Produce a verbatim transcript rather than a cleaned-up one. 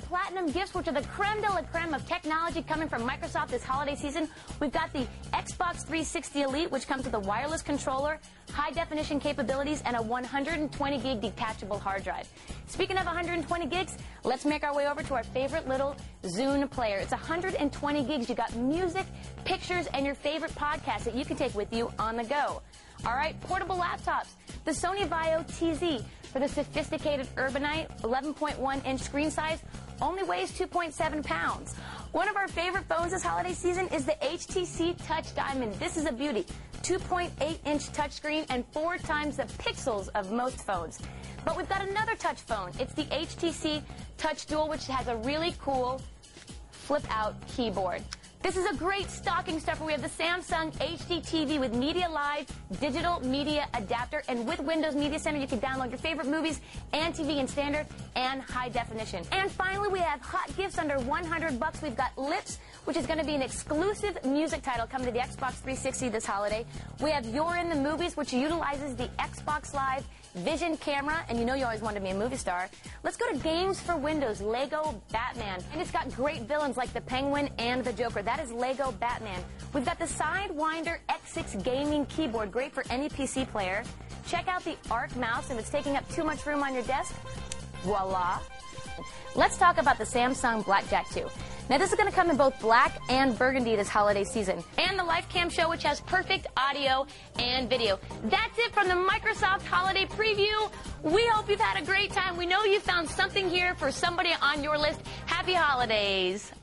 Platinum gifts, which are the creme de la creme of technology coming from Microsoft this holiday season. We've got the Xbox three sixty Elite, which comes with a wireless controller, high-definition capabilities, and a one hundred twenty gig detachable hard drive. Speaking of one hundred twenty gigs, let's make our way over to our favorite little Zune player. It's one hundred twenty gigs. You got music, pictures, and your favorite podcasts that you can take with you on the go. All right, portable laptops. The Sony Vaio T Z for the sophisticated Urbanite, eleven point one inch screen size, only weighs two point seven pounds. One of our favorite phones this holiday season is the H T C Touch Diamond. This is a beauty. two point eight inch touchscreen and four times the pixels of most phones. But we've got another touch phone. It's the H T C Touch Dual, which has a really cool flip-out keyboard. This is a great stocking stuffer. We have the Samsung H D T V with Media Live digital media adapter, and with Windows Media Center you can download your favorite movies and T V in standard and high definition. And finally, we have hot gifts under one hundred bucks. We've got Lips, which is going to be an exclusive music title coming to the Xbox three sixty this holiday. We have You're in the Movies, which utilizes the Xbox Live Vision camera, and you know you always wanted to be a movie star. Let's go to Games for Windows, Lego Batman. And it's got great villains like the Penguin and the Joker. That is Lego Batman. We've got the Sidewinder X six gaming keyboard, great for any P C player. Check out the Arc mouse. If it's taking up too much room on your desk, voila. Let's talk about the Samsung Blackjack two. Now, this is going to come in both black and burgundy this holiday season. And the LifeCam Show, which has perfect audio and video. That's it from the Microsoft Holiday Preview. We hope you've had a great time. We know you found something here for somebody on your list. Happy holidays.